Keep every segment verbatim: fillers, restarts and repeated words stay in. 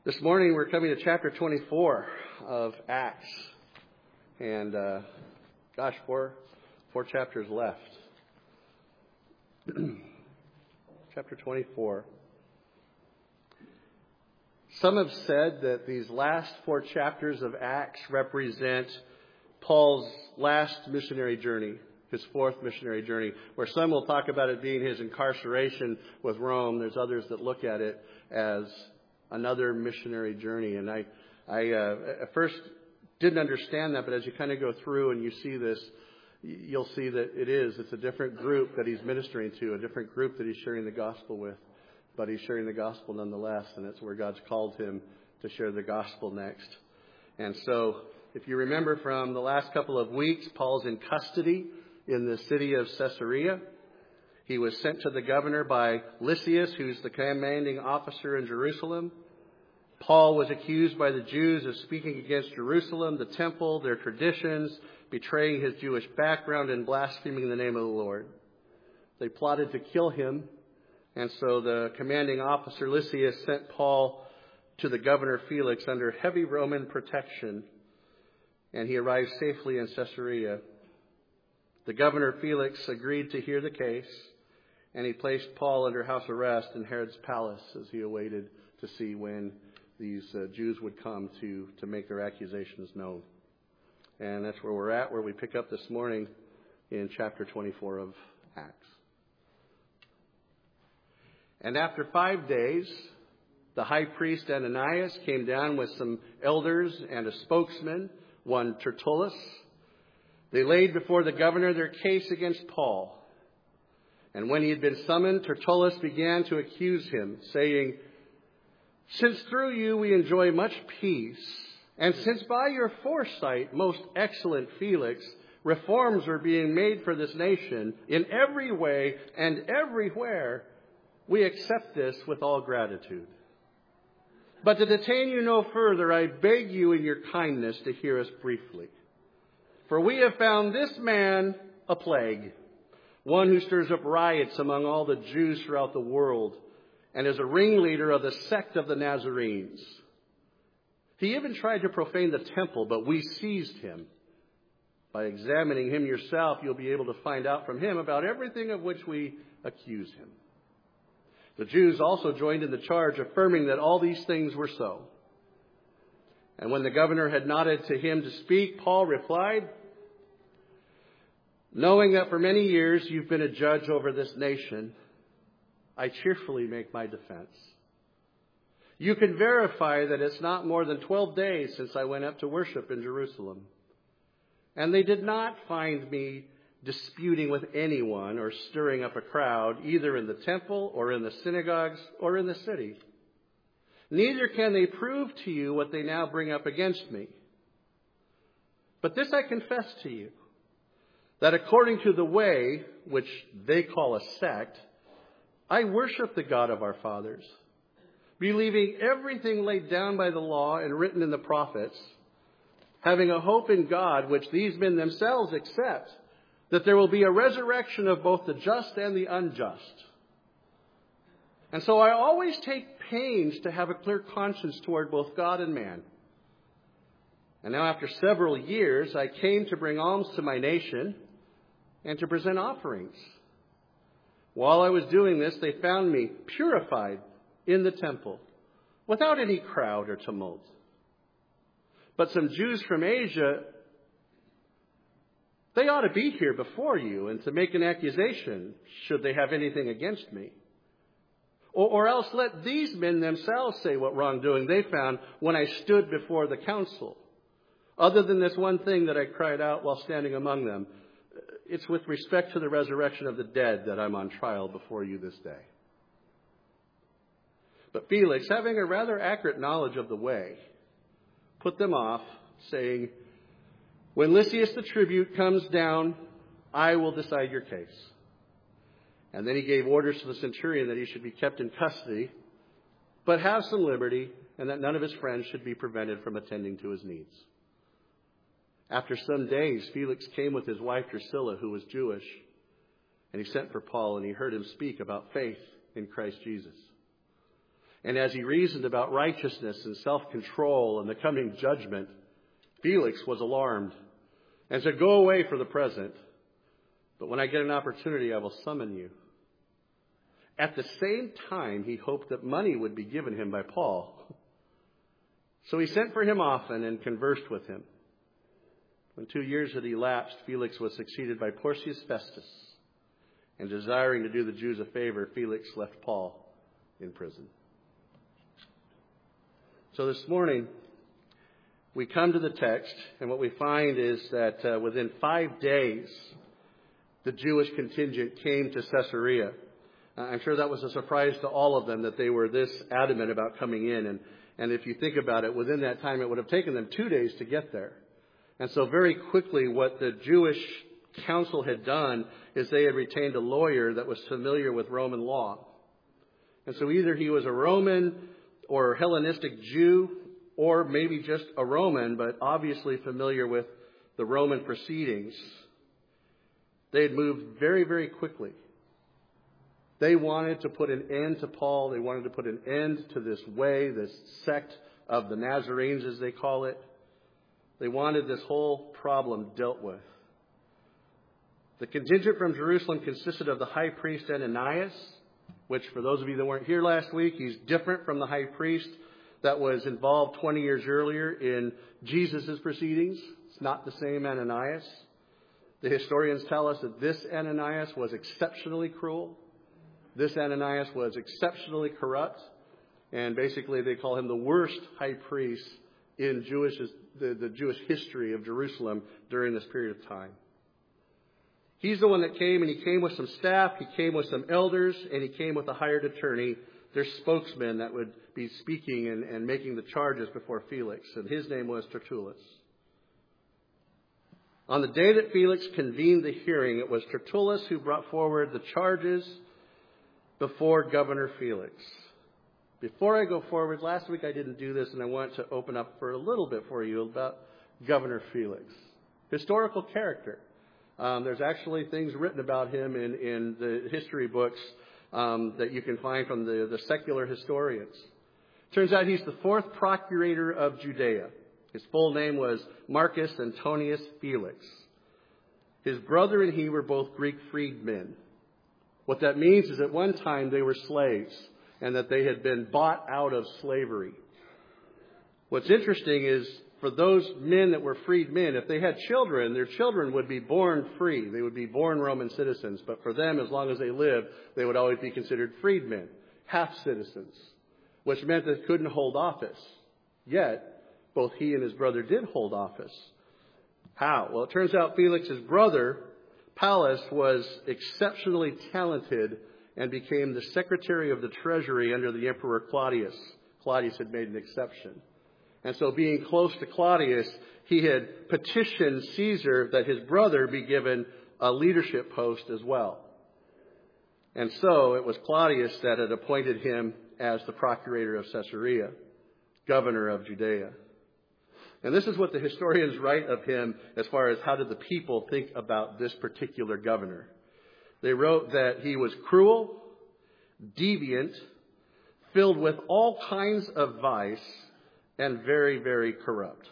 This morning we're coming to chapter twenty-four of Acts. And, uh, gosh, four, four chapters left. Chapter twenty-four. Some have said that these last four chapters of Acts represent Paul's last missionary journey, his fourth missionary journey, where some will talk about it being his incarceration with Rome. There's others that look at it as another missionary journey. And I, I uh, at first didn't understand that, but as you kind of go through and you see this, you'll see that it is. It's a different group that he's ministering to, a different group that he's sharing the gospel with. But he's sharing the gospel nonetheless, and that's where God's called him to share the gospel next. And so, if you remember from the last couple of weeks, Paul's in custody in the city of Caesarea. He was sent to the governor by Lysias, who's the commanding officer in Jerusalem. Paul was accused by the Jews of speaking against Jerusalem, the temple, their traditions, betraying his Jewish background, and blaspheming the name of the Lord. They plotted to kill him, and so the commanding officer Lysias sent Paul to the governor Felix under heavy Roman protection, and he arrived safely in Caesarea. The governor Felix agreed to hear the case, and he placed Paul under house arrest in Herod's palace as he awaited to see when these uh, Jews would come to, to make their accusations known. And that's where we're at, where we pick up this morning in chapter twenty-four of Acts. And after five days, the high priest Ananias came down with some elders and a spokesman, one Tertullus. They laid before the governor their case against Paul. And when he had been summoned, Tertullus began to accuse him, saying, "Since through you we enjoy much peace, and since by your foresight, most excellent Felix, reforms are being made for this nation in every way and everywhere, we accept this with all gratitude. But to detain you no further, I beg you in your kindness to hear us briefly. For we have found this man a plague, one who stirs up riots among all the Jews throughout the world, and is a ringleader of the sect of the Nazarenes. He even tried to profane the temple, but we seized him. By examining him yourself, you'll be able to find out from him about everything of which we accuse him." The Jews also joined in the charge, affirming that all these things were so. And when the governor had nodded to him to speak, Paul replied, "Knowing that for many years you've been a judge over this nation, I cheerfully make my defense. You can verify that it's not more than twelve days since I went up to worship in Jerusalem. And they did not find me disputing with anyone or stirring up a crowd, either in the temple or in the synagogues or in the city. Neither can they prove to you what they now bring up against me. But this I confess to you, that according to the way, which they call a sect, I worship the God of our fathers, believing everything laid down by the law and written in the prophets, having a hope in God, which these men themselves accept, that there will be a resurrection of both the just and the unjust. And so I always take pains to have a clear conscience toward both God and man. And now after several years, I came to bring alms to my nation and to present offerings. While I was doing this, they found me purified in the temple, without any crowd or tumult. But some Jews from Asia, they ought to be here before you and to make an accusation, should they have anything against me. Or, or else let these men themselves say what wrongdoing they found when I stood before the council. Other than this one thing that I cried out while standing among them, it's with respect to the resurrection of the dead that I'm on trial before you this day." But Felix, having a rather accurate knowledge of the way, put them off, saying, "When Lysias the tribune comes down, I will decide your case." And then he gave orders to the centurion that he should be kept in custody, but have some liberty, and that none of his friends should be prevented from attending to his needs. After some days, Felix came with his wife Drusilla, who was Jewish, and he sent for Paul, and he heard him speak about faith in Christ Jesus. And as he reasoned about righteousness and self-control and the coming judgment, Felix was alarmed and said, "Go away for the present, but when I get an opportunity, I will summon you." At the same time, he hoped that money would be given him by Paul. So he sent for him often and conversed with him. When two years had elapsed, Felix was succeeded by Porcius Festus. And desiring to do the Jews a favor, Felix left Paul in prison. So this morning, we come to the text, and what we find is that uh, within five days, the Jewish contingent came to Caesarea. Uh, I'm sure that was a surprise to all of them that they were this adamant about coming in. And, and if you think about it, within that time, it would have taken them two days to get there. And so very quickly, what the Jewish council had done is they had retained a lawyer that was familiar with Roman law. And so either he was a Roman or Hellenistic Jew, or maybe just a Roman, but obviously familiar with the Roman proceedings. They had moved very, very quickly. They wanted to put an end to Paul. They wanted to put an end to this way, this sect of the Nazarenes, as they call it. They wanted this whole problem dealt with. The contingent from Jerusalem consisted of the high priest Ananias, which for those of you that weren't here last week, he's different from the high priest that was involved twenty years earlier in Jesus' proceedings. It's not the same Ananias. The historians tell us that this Ananias was exceptionally cruel. This Ananias was exceptionally corrupt. And basically they call him the worst high priest in Jewish, the, the Jewish history of Jerusalem during this period of time. He's the one that came, and he came with some staff, he came with some elders, and he came with a hired attorney, their spokesman that would be speaking and, and making the charges before Felix. And his name was Tertullus. On the day that Felix convened the hearing, it was Tertullus who brought forward the charges before Governor Felix. Before I go forward, last week I didn't do this, and I want to open up for a little bit for you about Governor Felix. Historical character. Um, there's actually things written about him in, in the history books um, that you can find from the, the secular historians. Turns out he's the fourth procurator of Judea. His full name was Marcus Antonius Felix. His brother and he were both Greek freedmen. What that means is at one time they were slaves and that they had been bought out of slavery. What's interesting is for those men that were freed men, if they had children, their children would be born free. They would be born Roman citizens. But for them, as long as they lived, they would always be considered freedmen, half citizens, which meant they couldn't hold office. Yet, both he and his brother did hold office. How? Well, it turns out Felix's brother, Pallas, was exceptionally talented and became the secretary of the treasury under the Emperor Claudius. Claudius had made an exception. And so being close to Claudius, he had petitioned Caesar that his brother be given a leadership post as well. And so it was Claudius that had appointed him as the procurator of Caesarea, governor of Judea. And this is what the historians write of him as far as how did the people think about this particular governor. They wrote that he was cruel, deviant, filled with all kinds of vice, and very, very corrupt.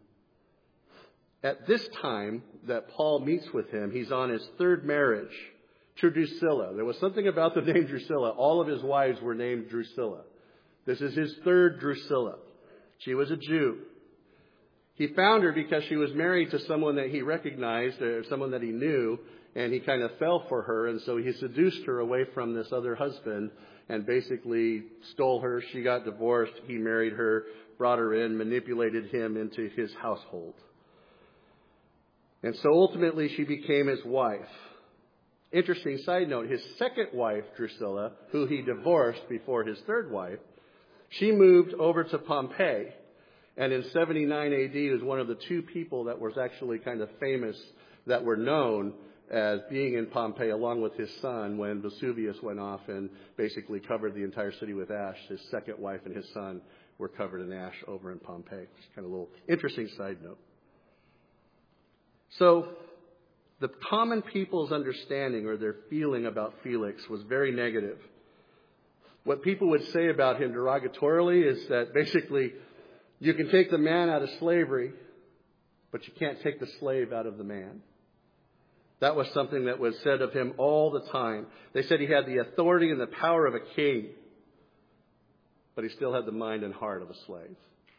At this time that Paul meets with him, he's on his third marriage to Drusilla. There was something about the name Drusilla. All of his wives were named Drusilla. This is his third Drusilla. She was a Jew. He found her because she was married to someone that he recognized, or someone that he knew, and he kind of fell for her, and so he seduced her away from this other husband and basically stole her. She got divorced. He married her, brought her in, manipulated him into his household. And so ultimately she became his wife. Interesting side note, his second wife, Drusilla, who he divorced before his third wife, she moved over to Pompeii. And in seventy-nine A D was one of the two people that was actually kind of famous that were known as being in Pompeii along with his son when Vesuvius went off and basically covered the entire city with ash. His second wife and his son were covered in ash over in Pompeii. It's kind of a little interesting side note. So the common people's understanding or their feeling about Felix was very negative. what people would say about him derogatorily is that basically you can take the man out of slavery, but you can't take the slave out of the man. That was something that was said of him all the time. They said he had the authority and the power of a king, but he still had the mind and heart of a slave.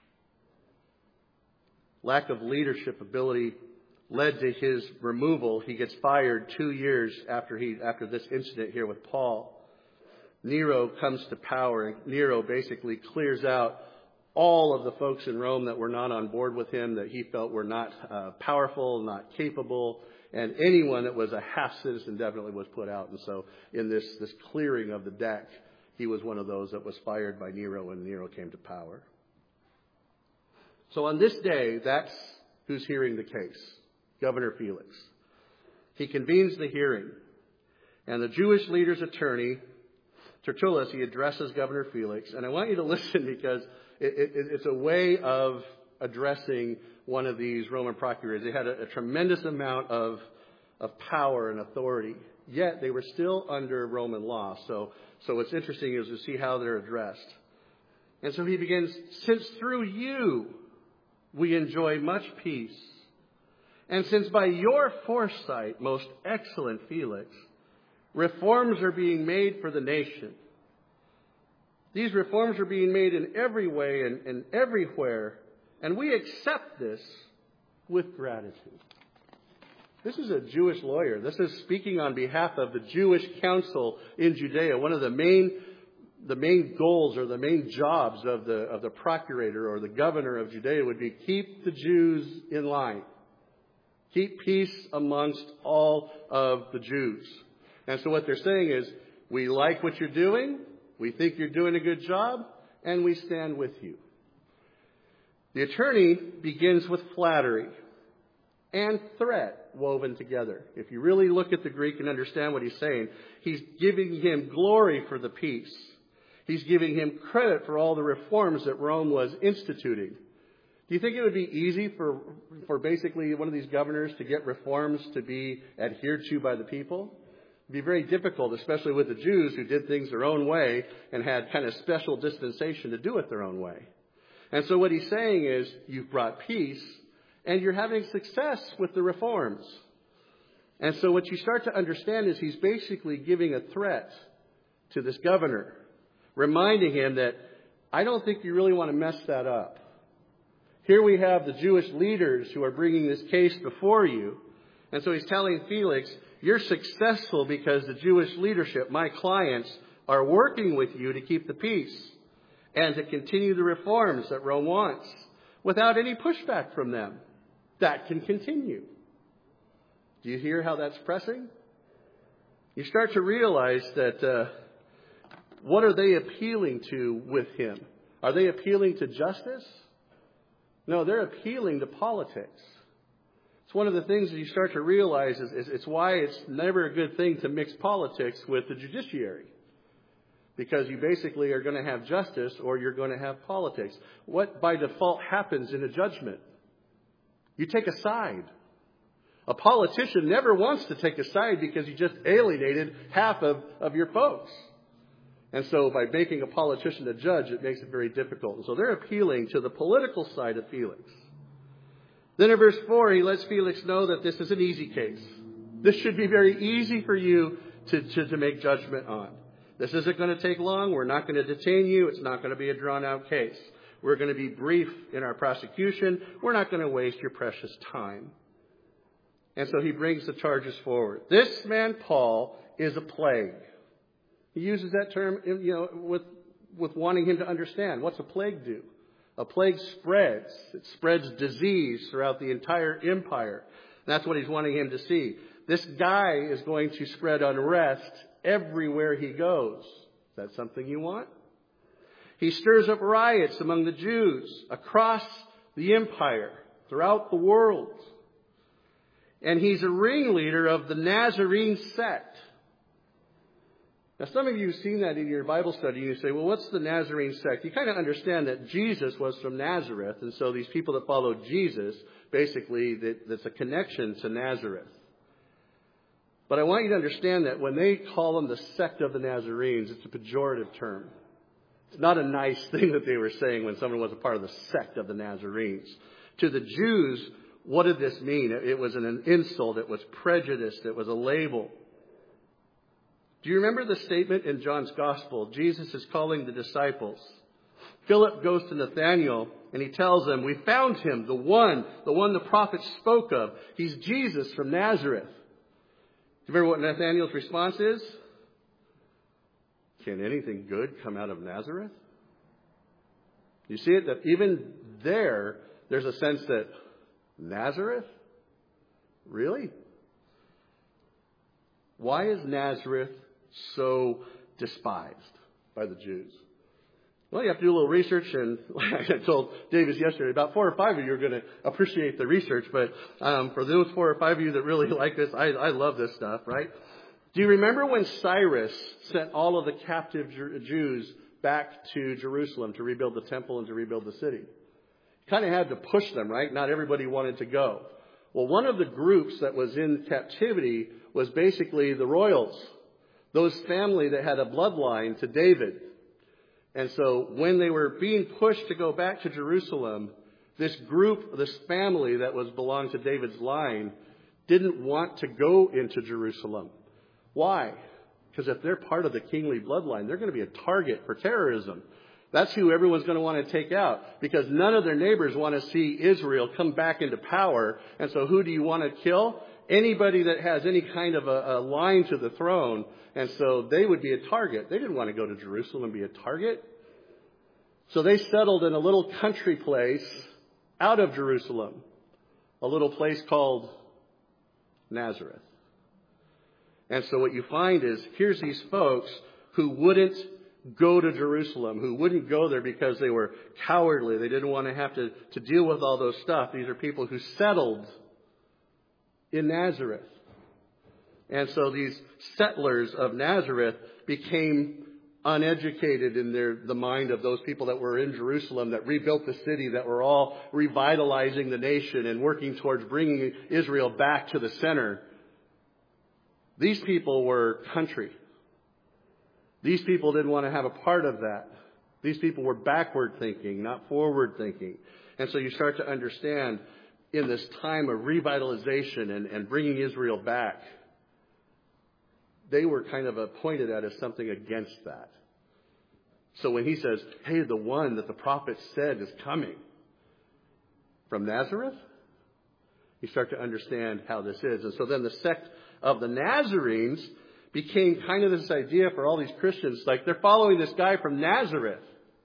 Lack of leadership ability led to his removal. He gets fired two years after he after this incident here with Paul. Nero comes to power, and Nero basically clears out all of the folks in Rome that were not on board with him, that he felt were not uh, powerful, not capable, and anyone that was a half-citizen definitely was put out. And so in this, this clearing of the deck, he was one of those that was fired by Nero when Nero came to power. So on this day, that's who's hearing the case, Governor Felix. He convenes the hearing, and the Jewish leader's attorney, Tertullus, he addresses Governor Felix. And I want you to listen because it, it, it's a way of addressing one of these Roman procurators. They had a, a tremendous amount of, of power and authority, yet they were still under Roman law. So, so what's interesting is to see how they're addressed. And so he begins, since through you we enjoy much peace, and since by your foresight, most excellent Felix, reforms are being made for the nation. These reforms are being made in every way and, and everywhere, and we accept this with gratitude. This is a Jewish lawyer. This is speaking on behalf of the Jewish council in Judea. One of the main, the main goals or the main jobs of the, of the procurator or the governor of Judea would be keep the Jews in line. Keep peace amongst all of the Jews. And so what they're saying is, we like what you're doing, we think you're doing a good job, and we stand with you. The attorney begins with flattery and threat woven together. If you really look at the Greek and understand what he's saying, he's giving him glory for the peace. He's giving him credit for all the reforms that Rome was instituting. Do you think it would be easy for, for basically one of these governors to get reforms to be adhered to by the people? It'd be very difficult, especially with the Jews who did things their own way and had kind of special dispensation to do it their own way. And so what he's saying is, you've brought peace and you're having success with the reforms. And so what you start to understand is he's basically giving a threat to this governor, reminding him that I don't think you really want to mess that up. Here we have the Jewish leaders who are bringing this case before you. And so he's telling Felix, you're successful because the Jewish leadership, my clients, are working with you to keep the peace and to continue the reforms that Rome wants without any pushback from them. That can continue. Do you hear how that's pressing? You start to realize that uh, what are they appealing to with him? Are they appealing to justice? No, they're appealing to politics. It's one of the things that you start to realize is, is it's why it's never a good thing to mix politics with the judiciary. Because you basically are going to have justice or you're going to have politics. What by default happens in a judgment? You take a side. A politician never wants to take a side because you just alienated half of, of your folks. And so by making a politician a judge, it makes it very difficult. And so they're appealing to the political side of Felix. Then in verse four, he lets Felix know that this is an easy case. This should be very easy for you to, to, to make judgment on. This isn't going to take long. We're not going to detain you. It's not going to be a drawn-out case. We're going to be brief in our prosecution. We're not going to waste your precious time. And so he brings the charges forward. This man, Paul, is a plague. He uses that term, you know, with, with wanting him to understand. What's a plague do? A plague spreads. It spreads disease throughout the entire empire. That's what he's wanting him to see. This guy is going to spread unrest everywhere he goes. Is that something you want? He stirs up riots among the Jews across the empire, throughout the world. And he's a ringleader of the Nazarene sect. Now, some of you have seen that in your Bible study. You say, well, what's the Nazarene sect? You kind of understand that Jesus was from Nazareth. And so these people that followed Jesus, basically, that, that's a connection to Nazareth. But I want you to understand that when they call them the sect of the Nazarenes, it's a pejorative term. It's not a nice thing that they were saying when someone was a part of the sect of the Nazarenes. To the Jews, what did this mean? It was an insult. It was prejudice. It was a label. Do you remember the statement in John's Gospel? Jesus is calling the disciples. Philip goes to Nathanael and he tells them, we found him, the one, the one the prophet spoke of. He's Jesus from Nazareth. Do you remember what Nathanael's response is? Can anything good come out of Nazareth? You see it? That even there, there's a sense that Nazareth? Really? Why is Nazareth so despised by the Jews? Well, you have to do a little research, and like I told Davis yesterday, about four or five of you are going to appreciate the research, but um, for those four or five of you that really like this, I, I love this stuff, right? Do you remember when Cyrus sent all of the captive Jews back to Jerusalem to rebuild the temple and to rebuild the city? Kind of had to push them, right? Not everybody wanted to go. Well, one of the groups that was in captivity was basically the royals, those family that had a bloodline to David. And so when they were being pushed to go back to Jerusalem, this group, this family that was belonged to David's line, didn't want to go into Jerusalem. Why? Because if they're part of the kingly bloodline, they're going to be a target for terrorism. That's who everyone's going to want to take out, because none of their neighbors want to see Israel come back into power. And so who do you want to kill? Anybody that has any kind of a, a line to the throne. And so they would be a target. They didn't want to go to Jerusalem and be a target. So they settled in a little country place out of Jerusalem, a little place called Nazareth. And so what you find is, here's these folks who wouldn't go to Jerusalem, who wouldn't go there because they were cowardly. They didn't want to have to, to deal with all those stuff. These are people who settled in Nazareth. And so these settlers of Nazareth became uneducated in their the mind of those people that were in Jerusalem, that rebuilt the city, that were all revitalizing the nation and working towards bringing Israel back to the center. These people were country. These people didn't want to have a part of that. These people were backward thinking, not forward thinking. And so you start to understand, in this time of revitalization and, and bringing Israel back, they were kind of pointed at as something against that. So when he says, hey, the one that the prophet said is coming from Nazareth, you start to understand how this is. And so then the sect of the Nazarenes became kind of this idea for all these Christians, like they're following this guy from Nazareth.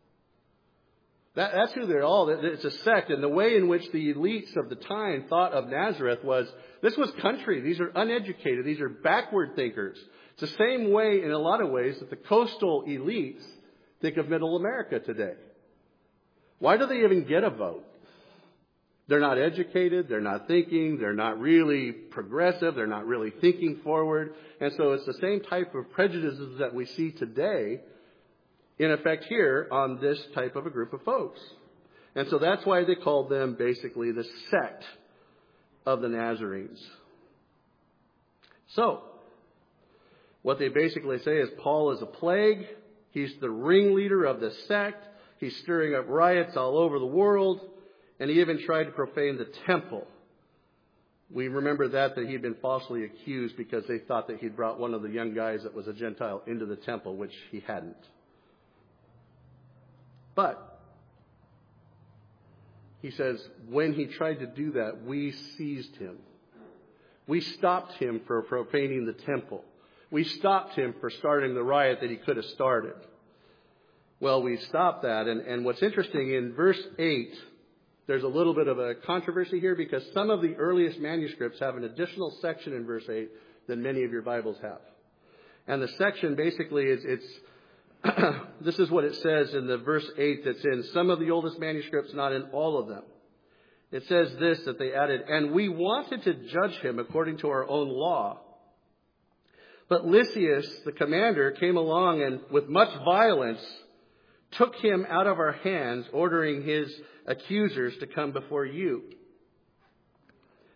That, that's who they're all. It's a sect. And the way in which the elites of the time thought of Nazareth was, this was country. These are uneducated. These are backward thinkers. It's the same way, in a lot of ways, that the coastal elites think of Middle America today. Why do they even get a vote? They're not educated. They're not thinking. They're not really progressive. They're not really thinking forward. And so it's the same type of prejudices that we see today in effect here on this type of a group of folks. And so that's why they called them basically the sect of the Nazarenes. So, what they basically say is Paul is a plague. He's the ringleader of the sect. He's stirring up riots all over the world. And he even tried to profane the temple. We remember that, that he'd been falsely accused because they thought that he'd brought one of the young guys that was a Gentile into the temple, which he hadn't. But he says, when he tried to do that, we seized him. We stopped him for profaning the temple. We stopped him for starting the riot that he could have started. Well, we stopped that. And, and what's interesting, in verse eight, there's a little bit of a controversy here because some of the earliest manuscripts have an additional section in verse eight than many of your Bibles have. And the section basically is, it's, this is what it says in the verse eight that's in some of the oldest manuscripts, not in all of them. It says this, that they added, and we wanted to judge him according to our own law. But Lysias, the commander, came along and with much violence took him out of our hands, ordering his accusers to come before you.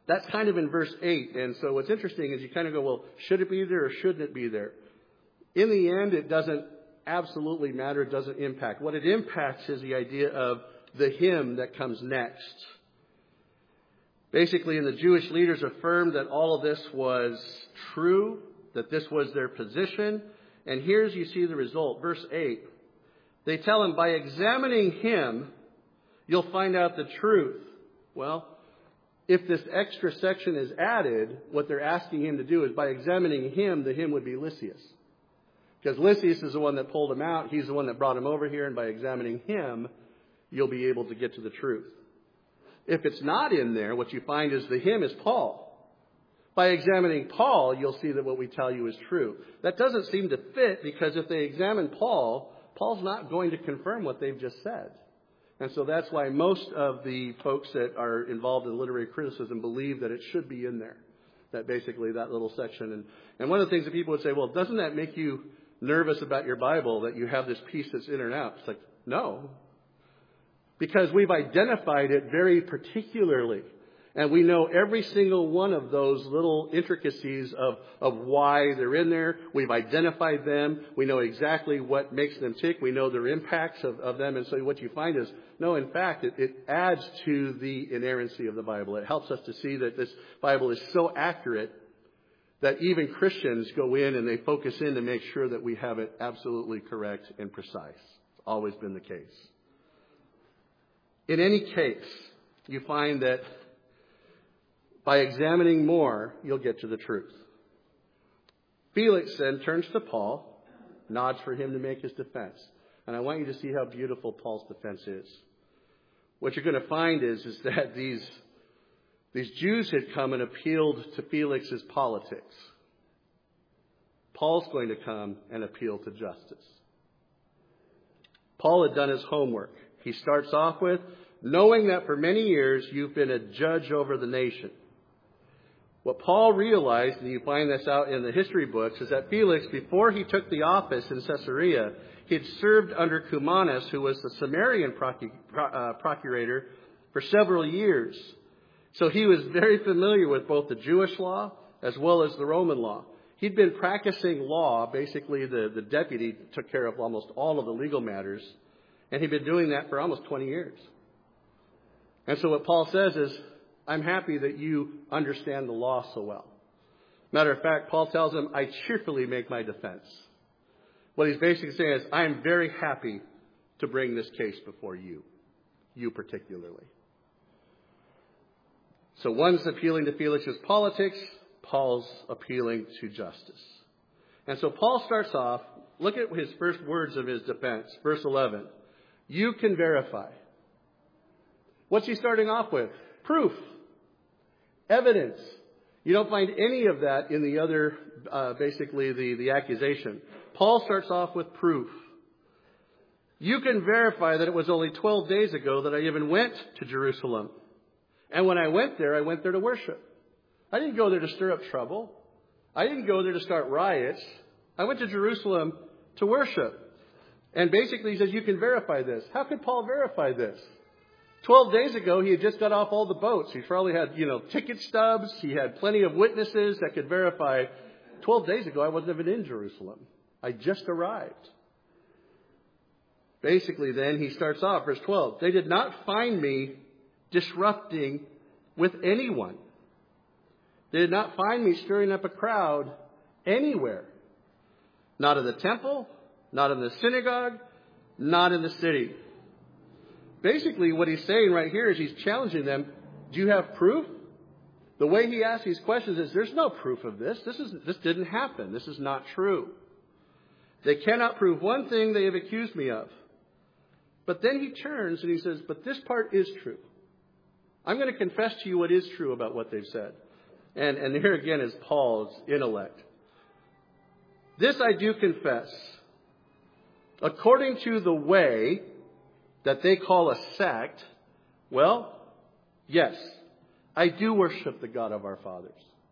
That's kind of in verse eight. And so what's interesting is you kind of go, well, should it be there or shouldn't it be there? In the end, it doesn't absolutely matter. It doesn't impact. What it impacts is the idea of the him that comes next. Basically, and the Jewish leaders affirmed that all of this was true, that this was their position. And here's, you see the result. Verse eight. They tell him, by examining him, you'll find out the truth. Well, if this extra section is added, what they're asking him to do is by examining him, the him would be Lysias. Because Lysias is the one that pulled him out. He's the one that brought him over here. And by examining him, you'll be able to get to the truth. If it's not in there, what you find is the him is Paul. By examining Paul, you'll see that what we tell you is true. That doesn't seem to fit, because if they examine Paul, Paul's not going to confirm what they've just said. And so that's why most of the folks that are involved in literary criticism believe that it should be in there. That basically that little section. And, and one of the things that people would say, well, doesn't that make you nervous about your Bible that you have this piece that's in and out? It's like, no. Because we've identified it very particularly. And we know every single one of those little intricacies of, of why they're in there. We've identified them. We know exactly what makes them tick. We know their impacts of, of them. And so what you find is, no, in fact, it, it adds to the inerrancy of the Bible. It helps us to see that this Bible is so accurate that even Christians go in and they focus in to make sure that we have it absolutely correct and precise. It's always been the case. In any case, you find that by examining more, you'll get to the truth. Felix then turns to Paul, nods for him to make his defense. And I want you to see how beautiful Paul's defense is. What you're going to find is, is that these, these Jews had come and appealed to Felix's politics. Paul's going to come and appeal to justice. Paul had done his homework. He starts off with, knowing that for many years you've been a judge over the nation. What Paul realized, and you find this out in the history books, is that Felix, before he took the office in Caesarea, he had served under Cumanus, who was the Samaritan procu- uh, procurator, for several years. So he was very familiar with both the Jewish law as well as the Roman law. He'd been practicing law. Basically, the, the deputy took care of almost all of the legal matters. And he'd been doing that for almost twenty years. And so what Paul says is, I'm happy that you understand the law so well. Matter of fact, Paul tells him, I cheerfully make my defense. What he's basically saying is, I am very happy to bring this case before you. You particularly. So one's appealing to Felix's politics. Paul's appealing to justice. And so Paul starts off, look at his first words of his defense. Verse eleven. You can verify. What's he starting off with? Proof. Evidence. You don't find any of that in the other, uh, basically the, the accusation. Paul starts off with proof. You can verify that it was only twelve days ago that I even went to Jerusalem. And when I went there, I went there to worship. I didn't go there to stir up trouble. I didn't go there to start riots. I went to Jerusalem to worship. And basically he says, you can verify this. How could Paul verify this? Twelve days ago, he had just got off all the boats. He probably had, you know, ticket stubs. He had plenty of witnesses that could verify. Twelve days ago, I wasn't even in Jerusalem. I just arrived. Basically, then, he starts off, verse twelve. They did not find me disrupting with anyone. They did not find me stirring up a crowd anywhere. Not in the temple, not in the synagogue, not in the city. Basically, what he's saying right here is he's challenging them. Do you have proof? The way he asks these questions is, there's no proof of this. This is this didn't happen. This is not true. They cannot prove one thing they have accused me of. But then he turns and he says, but this part is true. I'm going to confess to you what is true about what they've said. And, and here again is Paul's intellect. This I do confess. According to the way that they call a sect, well, yes, I do worship the God of our fathers.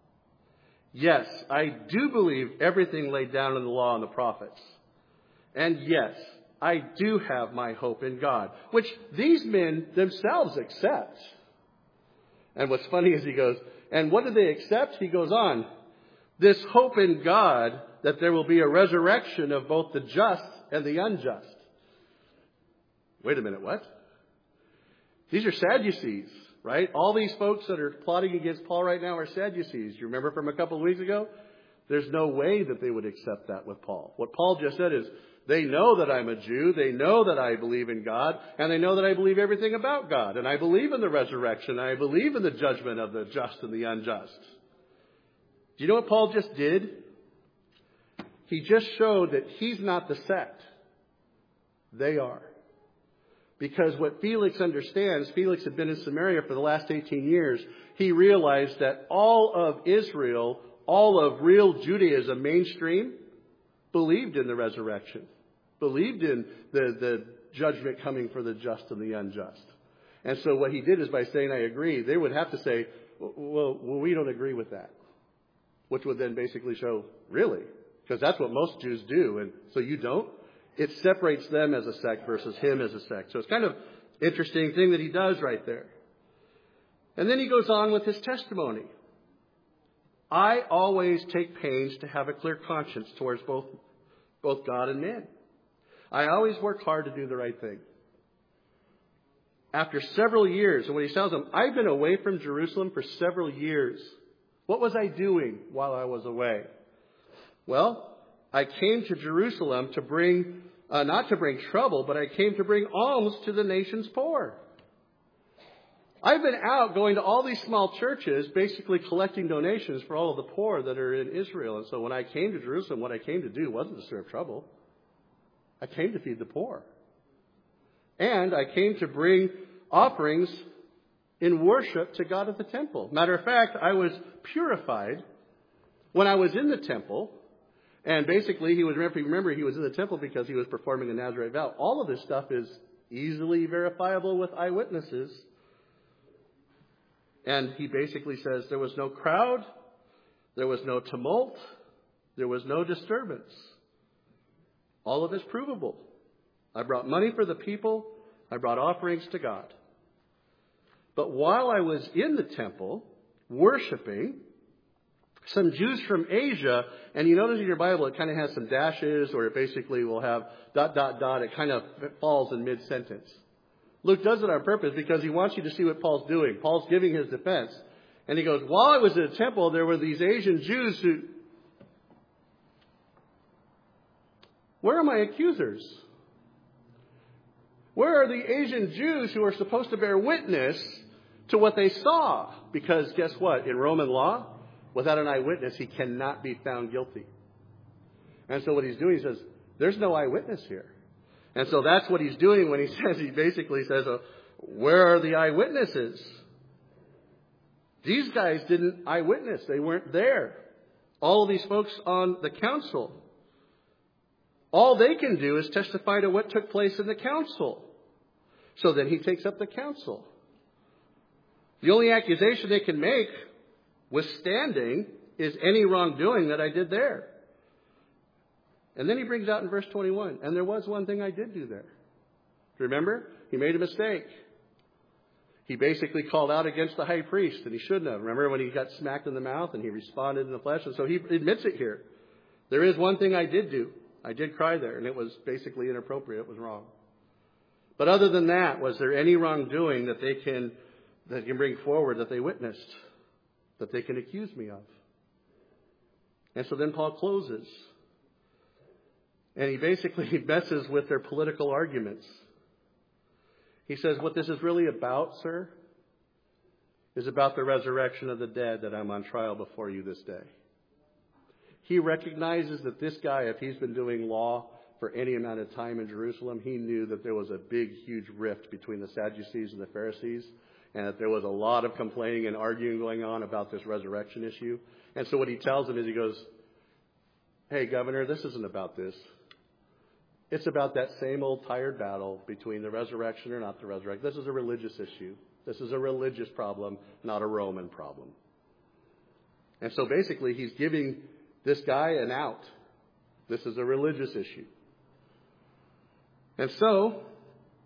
Yes, I do believe everything laid down in the law and the prophets. And yes, I do have my hope in God, which these men themselves accept. And what's funny is he goes, and what did they accept? He goes on, this hope in God that there will be a resurrection of both the just and the unjust. Wait a minute, what? These are Sadducees, right? All these folks that are plotting against Paul right now are Sadducees. You remember from a couple of weeks ago? There's no way that they would accept that with Paul. What Paul just said is, they know that I'm a Jew, they know that I believe in God, and they know that I believe everything about God. And I believe in the resurrection, I believe in the judgment of the just and the unjust. Do you know what Paul just did? He just showed that he's not the sect. They are. Because what Felix understands, Felix had been in Samaria for the last eighteen years, he realized that all of Israel, all of real Judaism, mainstream, believed in the resurrection, believed in the, the judgment coming for the just and the unjust. And so what he did is by saying, I agree, they would have to say, well, well we don't agree with that. Which would then basically show, really? Because that's what most Jews do. And so you don't? It separates them as a sect versus him as a sect. So it's kind of interesting thing that he does right there. And then he goes on with his testimony. I always take pains to have a clear conscience towards both, both God and man. I always work hard to do the right thing. After several years, and when he tells them, I've been away from Jerusalem for several years. What was I doing while I was away? Well, I came to Jerusalem to bring, uh, not to bring trouble, but I came to bring alms to the nation's poor. I've been out going to all these small churches, basically collecting donations for all of the poor that are in Israel. And so when I came to Jerusalem, what I came to do wasn't to serve trouble. I came to feed the poor. And I came to bring offerings in worship to God at the temple. Matter of fact, I was purified when I was in the temple. And basically, he was, remember, he was in the temple because he was performing a Nazirite vow. All of this stuff is easily verifiable with eyewitnesses. And he basically says there was no crowd, there was no tumult, there was no disturbance. All of it's provable. I brought money for the people, I brought offerings to God. But while I was in the temple, worshiping, some Jews from Asia, and you notice in your Bible it kind of has some dashes, or it basically will have dot, dot, dot. It kind of falls in mid-sentence. Luke does it on purpose because he wants you to see what Paul's doing. Paul's giving his defense. And he goes, while I was in the temple, there were these Asian Jews who... Where are my accusers? Where are the Asian Jews who are supposed to bear witness to what they saw? Because guess what? In Roman law, without an eyewitness, he cannot be found guilty. And so what he's doing, he says, there's no eyewitness here. And so that's what he's doing when he says, he basically says, uh, where are the eyewitnesses? These guys didn't eyewitness. They weren't there. All of these folks on the council, all they can do is testify to what took place in the council. So then he takes up the council. The only accusation they can make withstanding is any wrongdoing that I did there. And then he brings out in verse twenty-one, and there was one thing I did do there. Remember? He made a mistake. He basically called out against the high priest, and he shouldn't have. Remember when he got smacked in the mouth and he responded in the flesh? And so he admits it here. There is one thing I did do. I did cry there, and it was basically inappropriate. It was wrong. But other than that, was there any wrongdoing that they can, that they can bring forward that they witnessed, that they can accuse me of? And so then Paul closes. And he basically messes with their political arguments. He says, what this is really about, sir, is about the resurrection of the dead that I'm on trial before you this day. He recognizes that this guy, if he's been doing law for any amount of time in Jerusalem, he knew that there was a big, huge rift between the Sadducees and the Pharisees, and that there was a lot of complaining and arguing going on about this resurrection issue. And so what he tells them is he goes, hey, Governor, this isn't about this. It's about that same old tired battle between the resurrection or not the resurrection. This is a religious issue. This is a religious problem, not a Roman problem. And so basically he's giving this guy an out. This is a religious issue. And so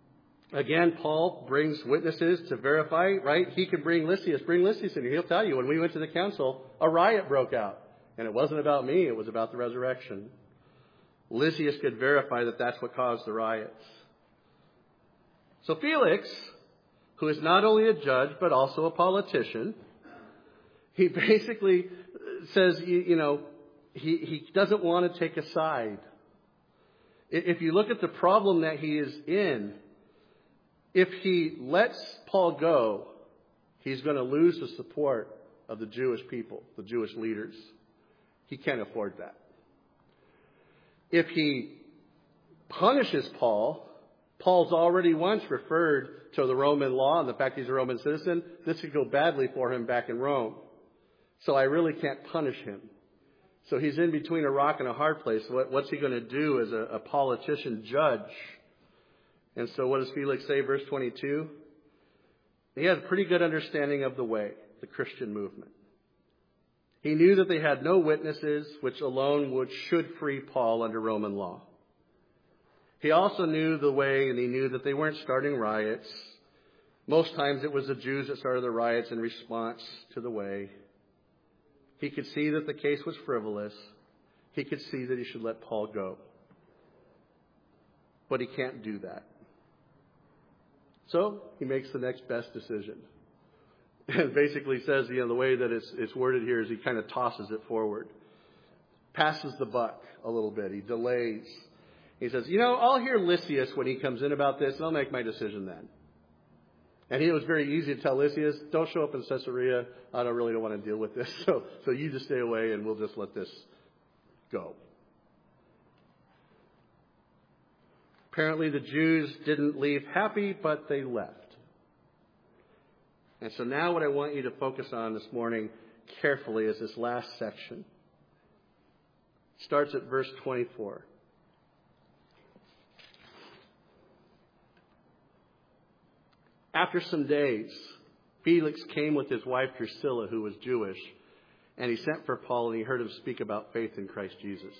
Again, Paul brings witnesses to verify, right? He can bring Lysias. Bring Lysias in here. He'll tell you, when we went to the council, a riot broke out. And it wasn't about me. It was about the resurrection. Lysias could verify that that's what caused the riots. So Felix, who is not only a judge, but also a politician, he basically says, you, you know, he, he doesn't want to take a side. If you look at the problem that he is in, if he lets Paul go, he's going to lose the support of the Jewish people, the Jewish leaders. He can't afford that. If he punishes Paul, Paul's already once referred to the Roman law and the fact he's a Roman citizen. This could go badly for him back in Rome. So I really can't punish him. So he's in between a rock and a hard place. What, what's he going to do as a, a politician judge? And so what does Felix say, verse twenty-two? He had a pretty good understanding of the way, the Christian movement. He knew that they had no witnesses, which alone would should free Paul under Roman law. He also knew the way, and he knew that they weren't starting riots. Most times it was the Jews that started the riots in response to the way. He could see that the case was frivolous. He could see that he should let Paul go. But he can't do that. So he makes the next best decision. And basically says, you know, the way that it's, it's worded here is he kind of tosses it forward. Passes the buck a little bit. He delays. He says, you know, I'll hear Lysias when he comes in about this, and I'll make my decision then. And it was very easy to tell Lysias, don't show up in Caesarea. I don't really don't want to deal with this. So, so you just stay away and we'll just let this go. Apparently the Jews didn't leave happy, but they left. And so now what I want you to focus on this morning carefully is this last section. It starts at verse twenty-four. After some days, Felix came with his wife Drusilla, who was Jewish, and he sent for Paul and he heard him speak about faith in Christ Jesus.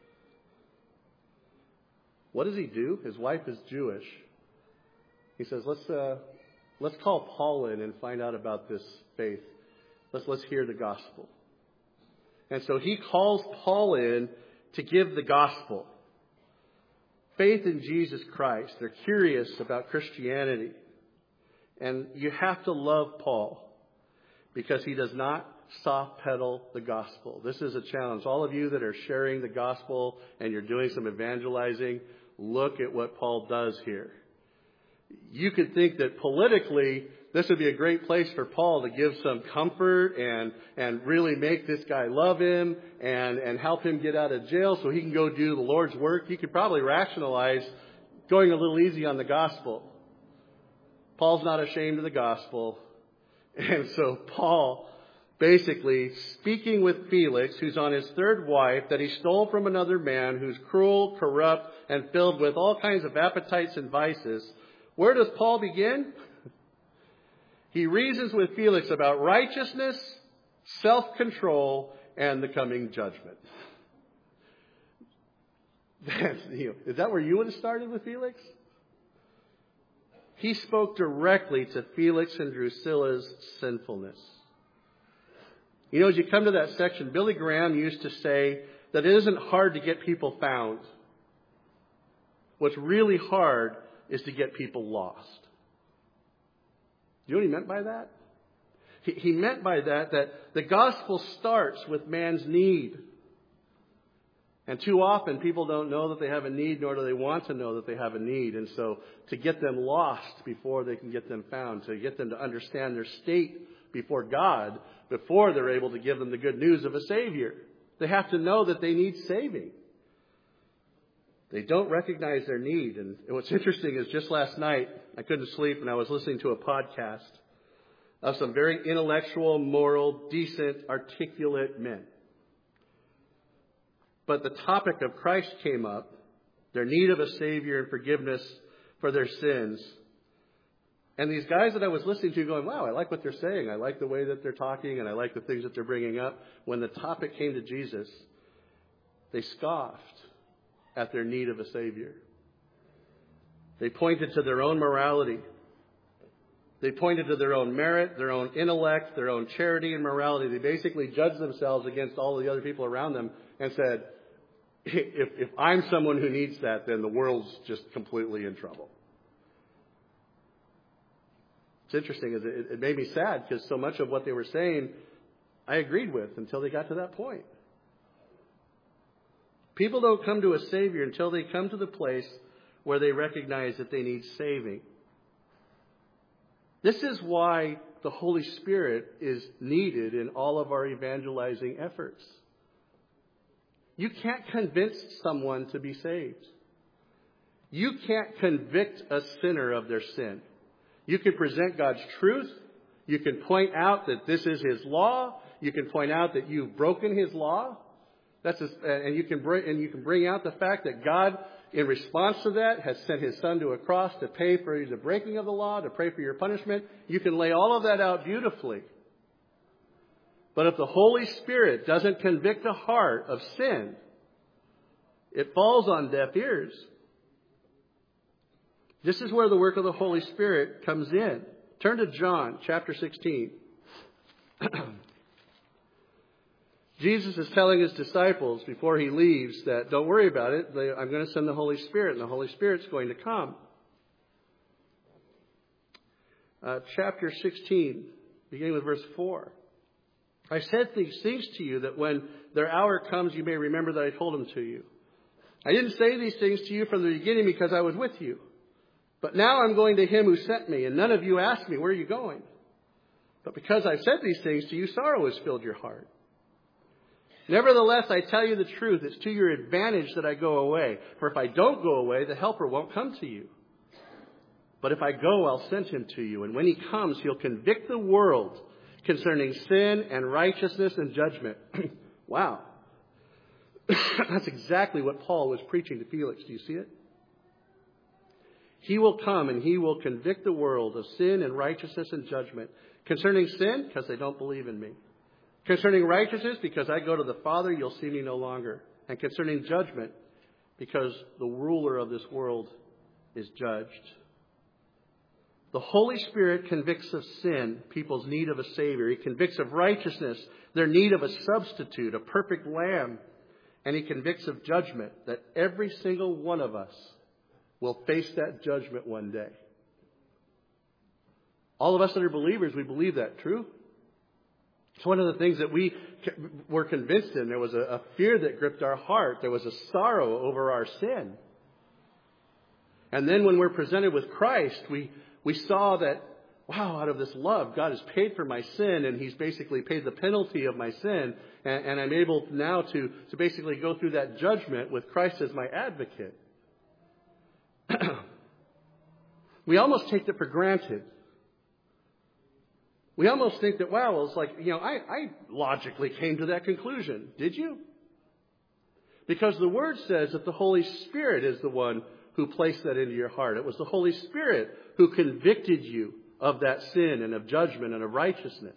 What does he do? His wife is Jewish. He says, let's uh, let's call Paul in and find out about this faith. Let's let's hear the gospel. And so he calls Paul in to give the gospel. Faith in Jesus Christ. They're curious about Christianity. And you have to love Paul because he does not soft pedal the gospel. This is a challenge. All of you that are sharing the gospel and you're doing some evangelizing, look at what Paul does here. You could think that politically this would be a great place for Paul to give some comfort and, and really make this guy love him and, and help him get out of jail so he can go do the Lord's work. You could probably rationalize going a little easy on the gospel. Paul's not ashamed of the gospel. And so Paul, basically speaking with Felix, who's on his third wife, that he stole from another man, who's cruel, corrupt, and filled with all kinds of appetites and vices. Where does Paul begin? He reasons with Felix about righteousness, self-control, and the coming judgment. That's, you know, is that where you would have started with Felix? He spoke directly to Felix and Drusilla's sinfulness. You know, as you come to that section, Billy Graham used to say that it isn't hard to get people found. What's really hard is to get people lost. Do you know what he meant by that? He, he meant by that that the gospel starts with man's need. And too often people don't know that they have a need, nor do they want to know that they have a need. And so to get them lost before they can get them found, to get them to understand their state before God, before they're able to give them the good news of a Savior. They have to know that they need saving. They don't recognize their need. And what's interesting is just last night, I couldn't sleep and I was listening to a podcast of some very intellectual, moral, decent, articulate men. But the topic of Christ came up, their need of a Savior and forgiveness for their sins. And these guys that I was listening to going, wow, I like what they're saying. I like the way that they're talking and I like the things that they're bringing up. When the topic came to Jesus, they scoffed at their need of a Savior. They pointed to their own morality. They pointed to their own merit, their own intellect, their own charity and morality. They basically judged themselves against all the other people around them and said, if, if I'm someone who needs that, then the world's just completely in trouble. It's interesting. It, it made me sad because so much of what they were saying I agreed with until they got to that point. People don't come to a Savior until they come to the place where they recognize that they need saving. This is why the Holy Spirit is needed in all of our evangelizing efforts. You can't convince someone to be saved. You can't convict a sinner of their sin. You can present God's truth. You can point out that this is His law. You can point out that you've broken His law. That's a, and you can bring and you can bring out the fact that God, in response to that, has sent His Son to a cross to pay for the breaking of the law, to pay for your punishment. You can lay all of that out beautifully. But if the Holy Spirit doesn't convict a heart of sin, it falls on deaf ears. This is where the work of the Holy Spirit comes in. Turn to John chapter sixteen. Jesus is telling His disciples before He leaves that don't worry about it. I'm going to send the Holy Spirit, and the Holy Spirit's going to come. Uh, chapter sixteen, beginning with verse four. I said these things to you that when their hour comes, you may remember that I told them to you. I didn't say these things to you from the beginning because I was with you. But now I'm going to Him who sent me, and none of you asked me, where are you going? But because I've said these things to you, sorrow has filled your heart. Nevertheless, I tell you the truth. It's to your advantage that I go away. For if I don't go away, the Helper won't come to you. But if I go, I'll send Him to you. And when He comes, He'll convict the world concerning sin and righteousness and judgment. Wow. That's exactly what Paul was preaching to Felix. Do you see it? He will come and He will convict the world of sin and righteousness and judgment. Concerning sin, because they don't believe in me. Concerning righteousness, because I go to the Father, you'll see me no longer. And concerning judgment, because the ruler of this world is judged. The Holy Spirit convicts of sin, people's need of a Savior. He convicts of righteousness, their need of a substitute, a perfect lamb. And He convicts of judgment, that every single one of us will face that judgment one day. All of us that are believers, we believe that. True? It's one of the things that we were convinced in. There was a, a fear that gripped our heart. There was a sorrow over our sin. And then when we're presented with Christ, we, we saw that, wow, out of this love, God has paid for my sin, and He's basically paid the penalty of my sin. And, and I'm able now to, to basically go through that judgment with Christ as my advocate. We almost take that for granted. We almost think that, wow, it's like, you know, I, I logically came to that conclusion. Did you? Because the Word says that the Holy Spirit is the one who placed that into your heart. It was the Holy Spirit who convicted you of that sin and of judgment and of righteousness.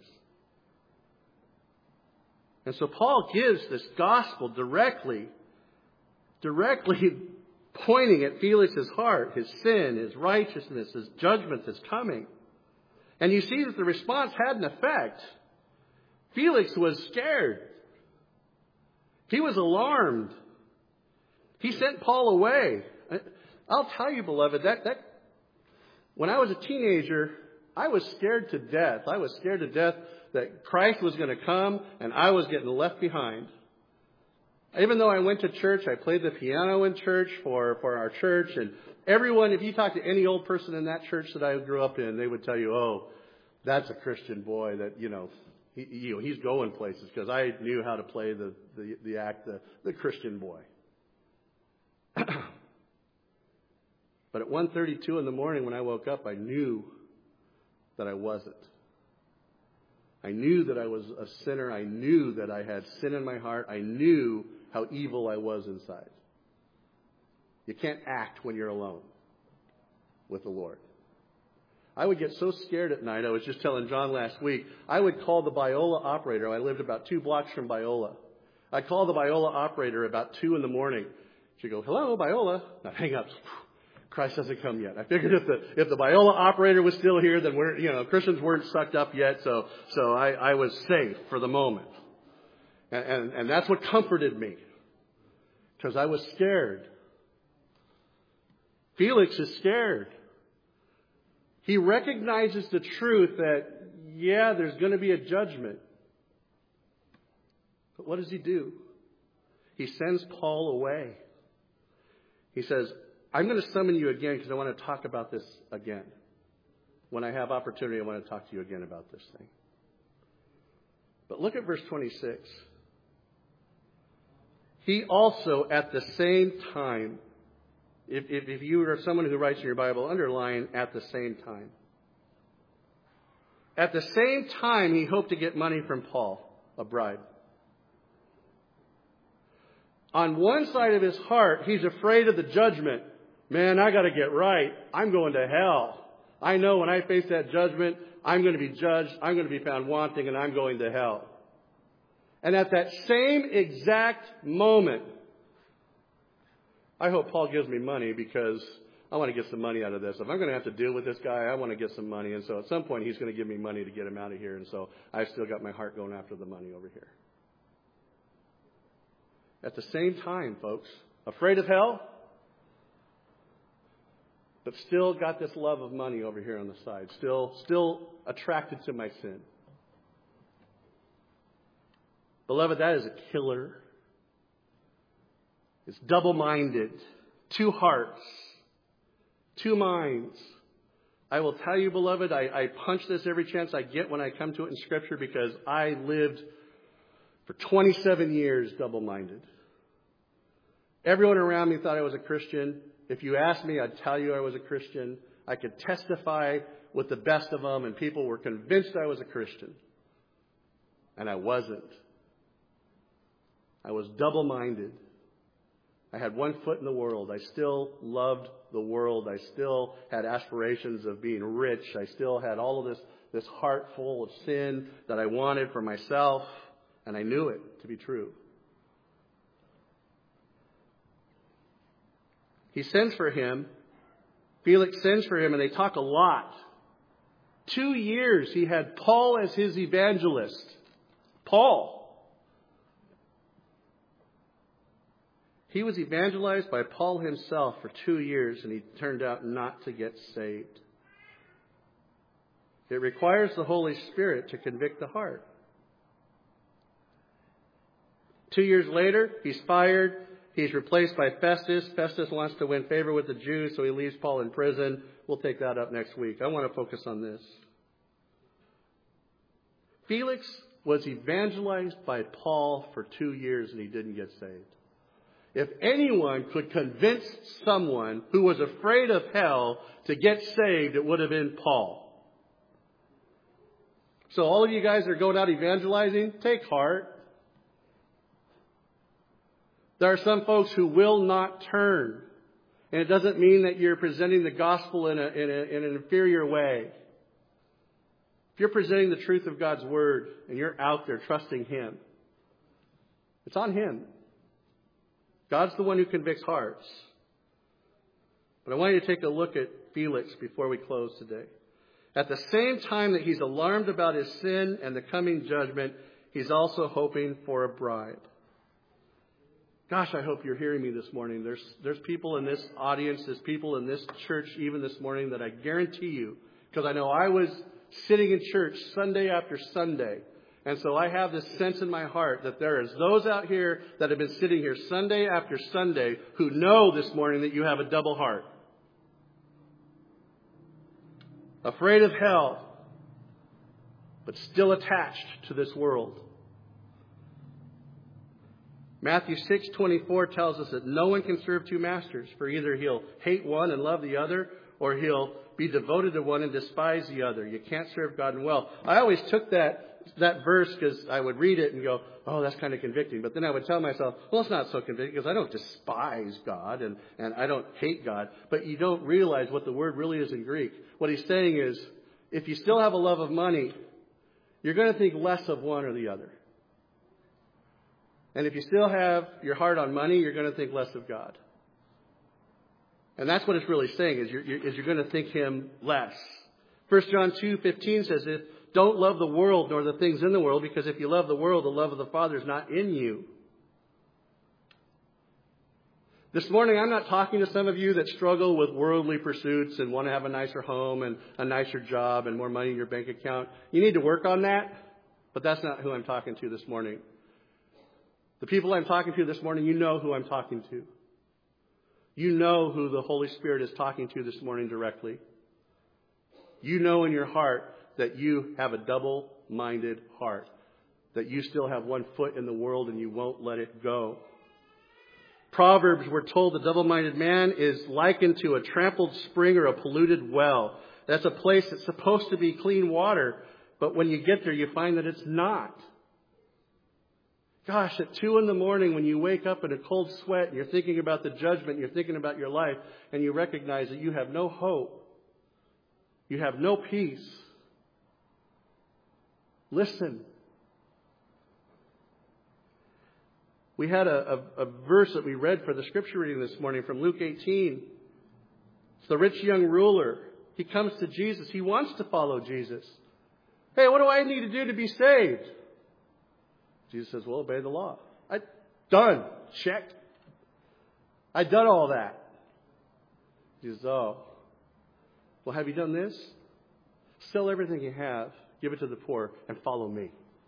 And so Paul gives this gospel directly, directly pointing at Felix's heart, his sin, his righteousness, his judgment that's coming. And you see that the response had an effect. Felix was scared. He was alarmed. He sent Paul away. I'll tell you, beloved, that, that when I was a teenager, I was scared to death. I was scared to death that Christ was going to come and I was getting left behind. Even though I went to church, I played the piano in church for, for our church. And everyone, if you talk to any old person in that church that I grew up in, they would tell you, oh, that's a Christian boy that, you know, he, you know he's going places, because I knew how to play the, the, the act, the, the Christian boy. But at one thirty-two in the morning when I woke up, I knew that I wasn't. I knew that I was a sinner. I knew that I had sin in my heart. I knew how evil I was inside. You can't act when you're alone with the Lord. I would get so scared at night. I was just telling John last week, I would call the Biola operator. I lived about two blocks from Biola. I'd call the Biola operator about two in the morning. She'd go, hello, Biola. I'd hang up. Christ hasn't come yet. I figured if the if the Biola operator was still here, then we're you know Christians weren't sucked up yet, so so I, I was safe for the moment, and and, and that's what comforted me, because I was scared. Felix is scared. He recognizes the truth that yeah, there's going to be a judgment, but what does he do? He sends Paul away. He says, I'm going to summon you again because I want to talk about this again. When I have opportunity, I want to talk to you again about this thing. But look at verse twenty-six. He also, at the same time, if, if, if you are someone who writes in your Bible, underline at the same time. At the same time, he hoped to get money from Paul, a bribe. On one side of his heart, he's afraid of the judgment. Man, I got to get right. I'm going to hell. I know when I face that judgment, I'm going to be judged, I'm going to be found wanting, and I'm going to hell. And at that same exact moment, I hope Paul gives me money because I want to get some money out of this. If I'm going to have to deal with this guy, I want to get some money. And so at some point, he's going to give me money to get him out of here. And so I've still got my heart going after the money over here. At the same time, folks, afraid of hell, but still got this love of money over here on the side. Still, still attracted to my sin. Beloved, that is a killer. It's double-minded. Two hearts. Two minds. I will tell you, beloved, I, I punch this every chance I get when I come to it in Scripture because I lived for twenty-seven years double-minded. Everyone around me thought I was a Christian. If you asked me, I'd tell you I was a Christian. I could testify with the best of them, and people were convinced I was a Christian. And I wasn't. I was double-minded. I had one foot in the world. I still loved the world. I still had aspirations of being rich. I still had all of this, this heart full of sin that I wanted for myself, and I knew it to be true. He sends for him. Felix sends for him, and they talk a lot. Two years he had Paul as his evangelist. Paul. He was evangelized by Paul himself for two years, and he turned out not to get saved. It requires the Holy Spirit to convict the heart. Two years later, he's fired. He's replaced by Festus. Festus wants to win favor with the Jews, so he leaves Paul in prison. We'll take that up next week. I want to focus on this. Felix was evangelized by Paul for two years, and he didn't get saved. If anyone could convince someone who was afraid of hell to get saved, it would have been Paul. So all of you guys that are going out evangelizing, take heart. There are some folks who will not turn. And it doesn't mean that you're presenting the gospel in, a, in, a, in an inferior way. If you're presenting the truth of God's word and you're out there trusting Him, it's on Him. God's the one who convicts hearts. But I want you to take a look at Felix before we close today. At the same time that he's alarmed about his sin and the coming judgment, he's also hoping for a bribe. Gosh, I hope you're hearing me this morning. There's, there's people in this audience, there's people in this church even this morning that I guarantee you, because I know I was sitting in church Sunday after Sunday. And so I have this sense in my heart that there is those out here that have been sitting here Sunday after Sunday who know this morning that you have a double heart. Afraid of hell, but still attached to this world. Matthew six twenty-four tells us that no one can serve two masters, for either he'll hate one and love the other, or he'll be devoted to one and despise the other. You can't serve God and well. I always took that that verse because I would read it and go, oh, that's kind of convicting. But then I would tell myself, well, it's not so convicting because I don't despise God and, and I don't hate God. But you don't realize what the word really is in Greek. What he's saying is, if you still have a love of money, you're going to think less of one or the other. And if you still have your heart on money, you're going to think less of God. And that's what it's really saying, is you're, you're, is you're going to think him less. First John two fifteen says, if, don't love the world nor the things in the world, because if you love the world, the love of the Father is not in you. This morning, I'm not talking to some of you that struggle with worldly pursuits and want to have a nicer home and a nicer job and more money in your bank account. You need to work on that, but that's not who I'm talking to this morning. The people I'm talking to this morning, you know who I'm talking to. You know who the Holy Spirit is talking to this morning directly. You know in your heart that you have a double-minded heart, that you still have one foot in the world and you won't let it go. Proverbs, we're told the double-minded man is likened to a trampled spring or a polluted well. That's a place that's supposed to be clean water, but when you get there, you find that it's not. Gosh, at two in the morning when you wake up in a cold sweat and you're thinking about the judgment, you're thinking about your life, and you recognize that you have no hope, you have no peace. Listen. We had a, a, a verse that we read for the scripture reading this morning from Luke eighteen. It's the rich young ruler. He comes to Jesus. He wants to follow Jesus. Hey, what do I need to do to be saved? Jesus says, well, obey the law. I done. Check. I done all that. He says, oh. Well, have you done this? Sell everything you have, give it to the poor, and follow me.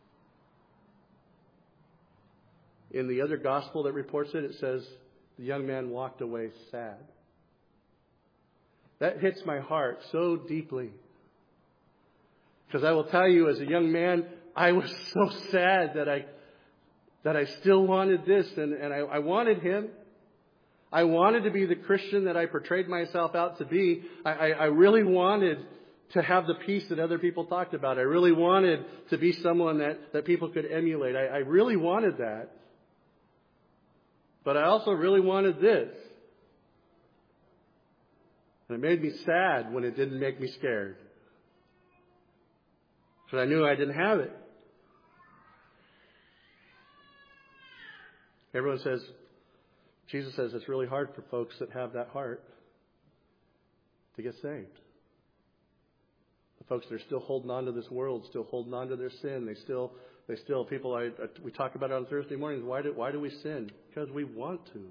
In the other gospel that reports it, it says the young man walked away sad. That hits my heart so deeply. Because I will tell you, as a young man, I was so sad that I that I still wanted this, and, and I, I wanted him. I wanted to be the Christian that I portrayed myself out to be. I, I, I really wanted to have the peace that other people talked about. I really wanted to be someone that, that people could emulate. I, I really wanted that. But I also really wanted this. And it made me sad when it didn't make me scared. Because I knew I didn't have it. Everyone says, Jesus says it's really hard for folks that have that heart to get saved. The folks that are still holding on to this world, still holding on to their sin. They still, they still, people, I, I, we talk about it on Thursday mornings. Why do, why do we sin? Because we want to.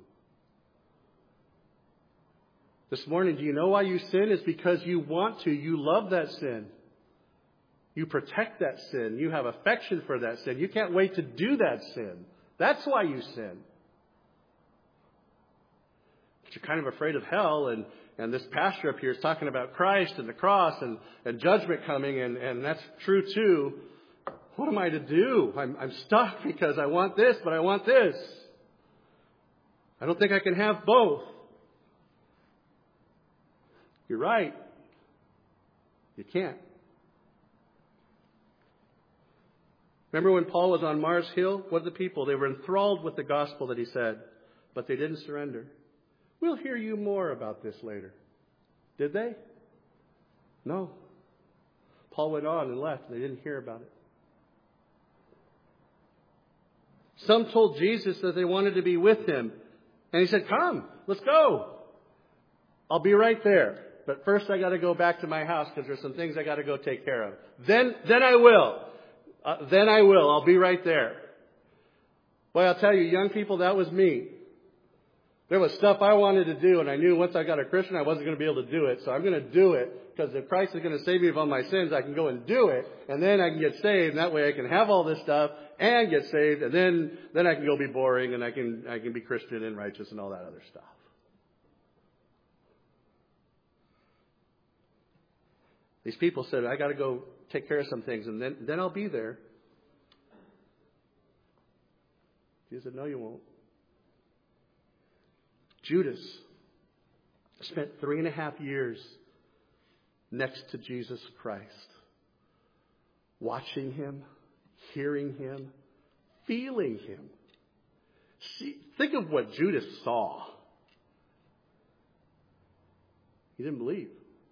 This morning, do you know why you sin? It's because you want to. You love that sin. You protect that sin. You have affection for that sin. You can't wait to do that sin. That's why you sin. But you're kind of afraid of hell, and, and this pastor up here is talking about Christ and the cross and, and judgment coming, and, and that's true too. What am I to do? I'm, I'm stuck because I want this, but I want this. I don't think I can have both. You're right. You can't. Remember when Paul was on Mars Hill? What did the people? They were enthralled with the gospel that he said, but they didn't surrender. We'll hear you more about this later. Did they? No. Paul went on and left. They didn't hear about it. Some told Jesus that they wanted to be with him. And he said, come, let's go. I'll be right there. But first I got to go back to my house because there's some things I got to go take care of. Then, then I will. Uh, then I will. I'll be right there. Well, I'll tell you, young people, that was me. There was stuff I wanted to do, and I knew once I got a Christian, I wasn't going to be able to do it. So I'm going to do it, because if Christ is going to save me from my sins, I can go and do it, and then I can get saved, and that way I can have all this stuff and get saved, and then, then I can go be boring, and I can, I can be Christian and righteous and all that other stuff. These people said, I got to go take care of some things, and then, then I'll be there. Jesus said, no, you won't. Judas spent three and a half years next to Jesus Christ, watching him, hearing him, feeling him. See, think of what Judas saw. He didn't believe.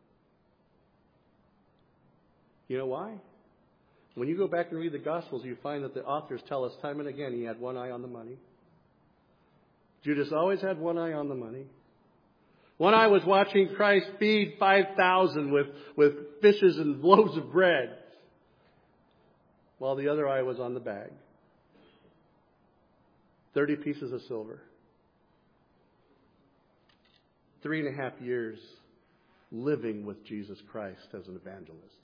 You know why? When you go back and read the Gospels, you find that the authors tell us time and again he had one eye on the money. Judas always had one eye on the money. One eye was watching Christ feed five thousand with, with fishes and loaves of bread, while the other eye was on the bag. Thirty pieces of silver. Three and a half years living with Jesus Christ as an evangelist.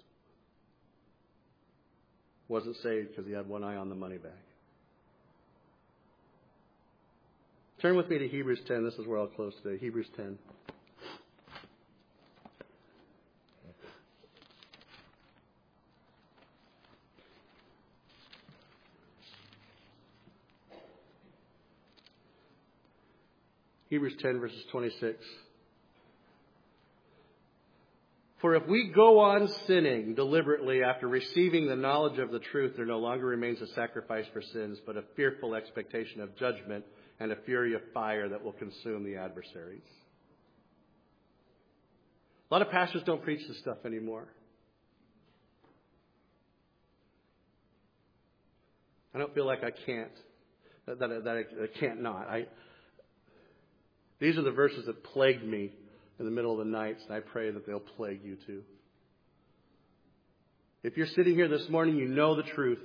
Wasn't saved because he had one eye on the money bag. Turn with me to Hebrews ten. This is where I'll close today. Hebrews ten. Hebrews ten, verses twenty-six. For if we go on sinning deliberately after receiving the knowledge of the truth, there no longer remains a sacrifice for sins, but a fearful expectation of judgment and a fury of fire that will consume the adversaries. A lot of pastors don't preach this stuff anymore. I don't feel like I can't, that, that, that I, I can't not. I, these are the verses that plagued me in the middle of the nights, and I pray that they'll plague you too. If you're sitting here this morning, you know the truth.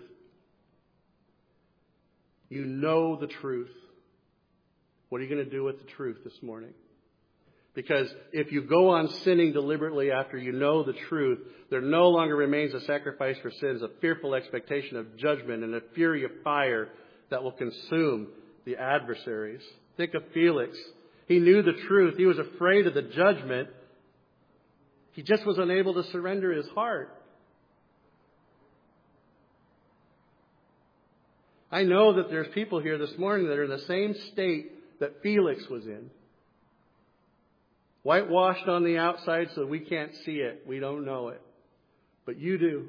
You know the truth. What are you going to do with the truth this morning? Because if you go on sinning deliberately after you know the truth, there no longer remains a sacrifice for sins, a fearful expectation of judgment, and a fury of fire that will consume the adversaries. Think of Felix. He knew the truth. He was afraid of the judgment. He just was unable to surrender his heart. I know that there's people here this morning that are in the same state that Felix was in. Whitewashed on the outside so we can't see it. We don't know it. But you do.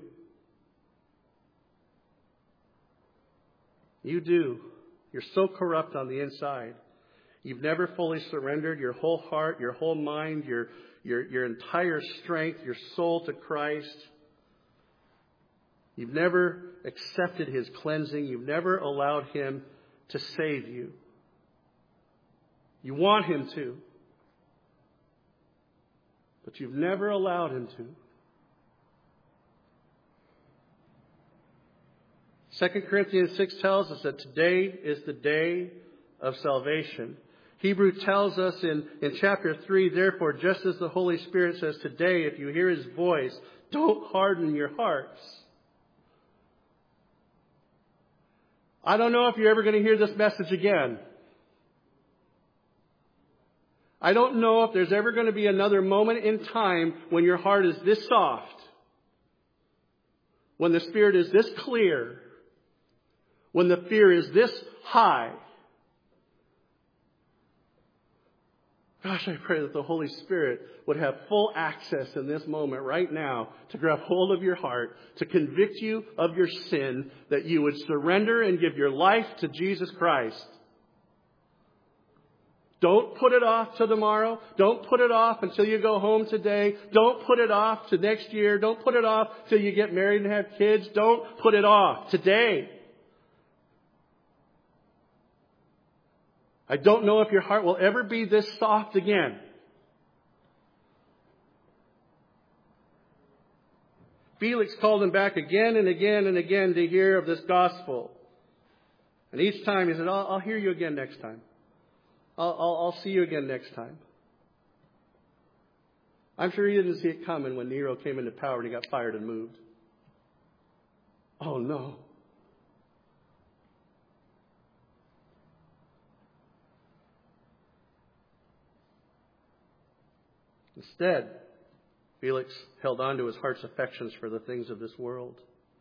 You do. You're so corrupt on the inside. You've never fully surrendered your whole heart, your whole mind, your, your, your entire strength, your soul to Christ. You've never accepted His cleansing. You've never allowed Him to save you. You want Him to. But you've never allowed Him to. Second Corinthians six tells us that today is the day of salvation. Hebrew tells us in, in chapter three, therefore, just as the Holy Spirit says today, if you hear His voice, don't harden your hearts. I don't know if you're ever going to hear this message again. I don't know if there's ever going to be another moment in time when your heart is this soft, when the Spirit is this clear, when the fear is this high. Gosh, I pray that the Holy Spirit would have full access in this moment right now to grab hold of your heart, to convict you of your sin, that you would surrender and give your life to Jesus Christ. Don't put it off till tomorrow. Don't put it off until you go home today. Don't put it off to next year. Don't put it off till you get married and have kids. Don't put it off today. I don't know if your heart will ever be this soft again. Felix called him back again and again and again to hear of this gospel. And each time he said, I'll, I'll hear you again next time. I'll, I'll, I'll see you again next time. I'm sure he didn't see it coming when Nero came into power and he got fired and moved. Oh no. Instead, Felix held on to his heart's affections for the things of this world.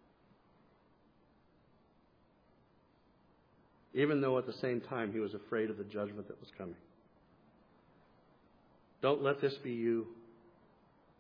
Even though at the same time he was afraid of the judgment that was coming. Don't let this be you.